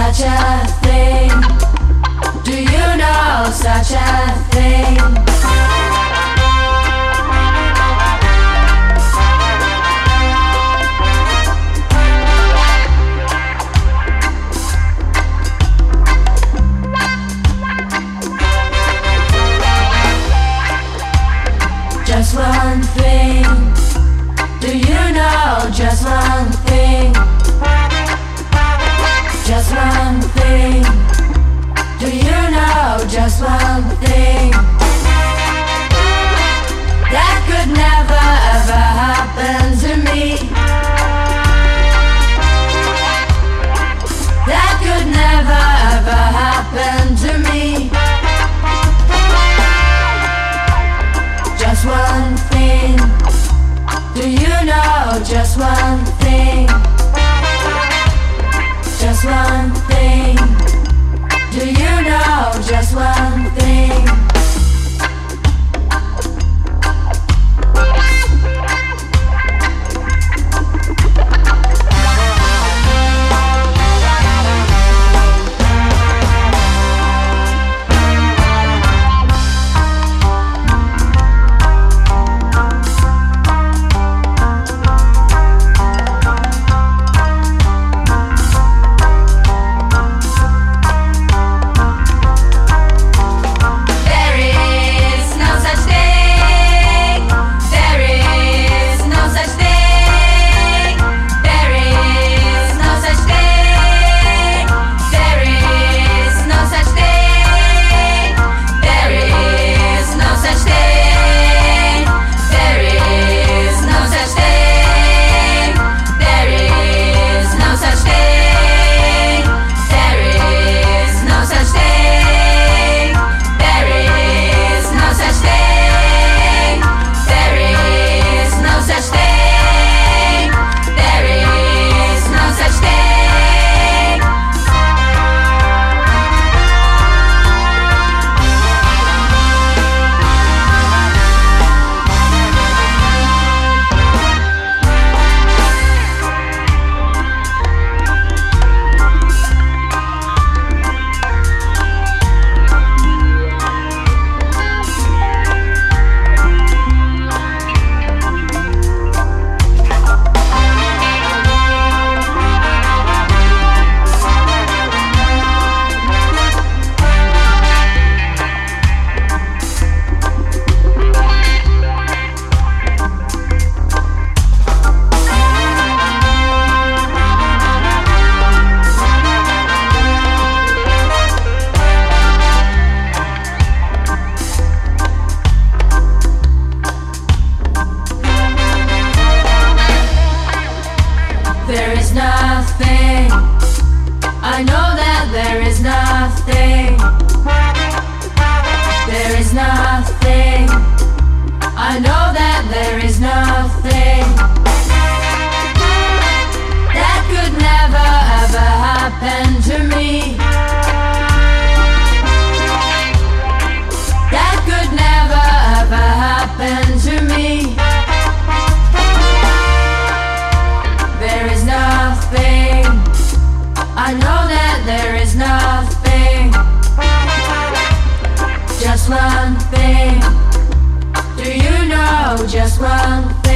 such a thing? Do you know such a thing? Just one thing. Do you know just one thing? Just one thing. Do you know just one thing? That could never ever happen to me. That could never ever happen to me. Just one thing. Do you know just one thing? Just one thing. Do you know just one thing? There is nothing. I know that there is nothing. There is nothing. I know that there is nothing. That could never ever happen to me. That could never ever happen to me. There is nothing. I know that there is nothing. Just one thing. Do you know just one thing?